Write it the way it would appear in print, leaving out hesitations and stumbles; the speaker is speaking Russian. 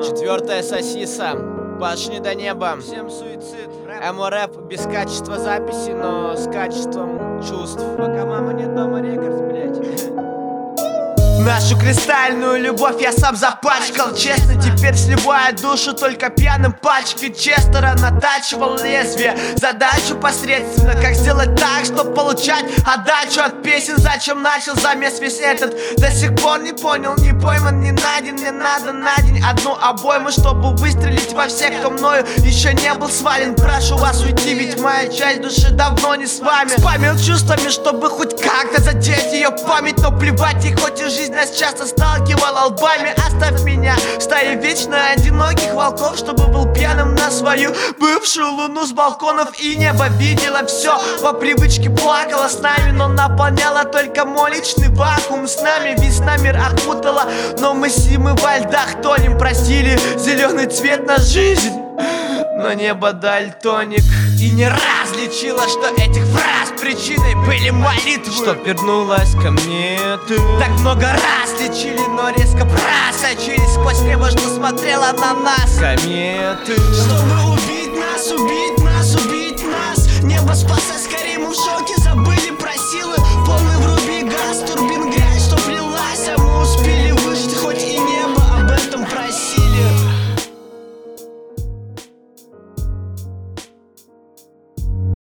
Четвертая сосиса, башни до неба. Всем суицид, Эмо-рэп без качества записи, но с качеством чувств. пока мама не дома, рекордс, блять. Нашу кристальную любовь я сам запачкал. Честно, теперь сливаю душу только пьяным пачки. Честера натачивал лезвие, задачу посредственно. Как сделать так, чтоб получать отдачу от песен. Зачем начал замес весь этот? До сих пор не понял, не пойман, не найден. Мне надо на день одну обойму, чтобы выстрелить во всех, кто мною еще не был свален. Прошу вас уйти, ведь моя часть души давно не с вами. Спамил чувствами, чтобы хоть как-то задеть ее память. Но плевать, и хоть и жизнь нас часто сталкивала лбами. Оставь меня в стае вечно одиноких волков, чтобы был пьяным на свою бывшую луну с балконов. И небо видела все, по привычке плакала с нами, но наполняла только мой личный вакуум. С нами весна мир окутала, но мы симы во льдах тонем. Просили зеленый цвет на жизнь, но небо дальтоник. И не различила, что этих фраз причиной были молитвы, что вернулась ко мне ты. Так много раз лечили, но резко просочились сквозь небо, что смотрела на нас кометы. Чтобы убить нас, убить нас, убить нас. Небо спасай скорее, мы в шоке, забыли про силы. Полный в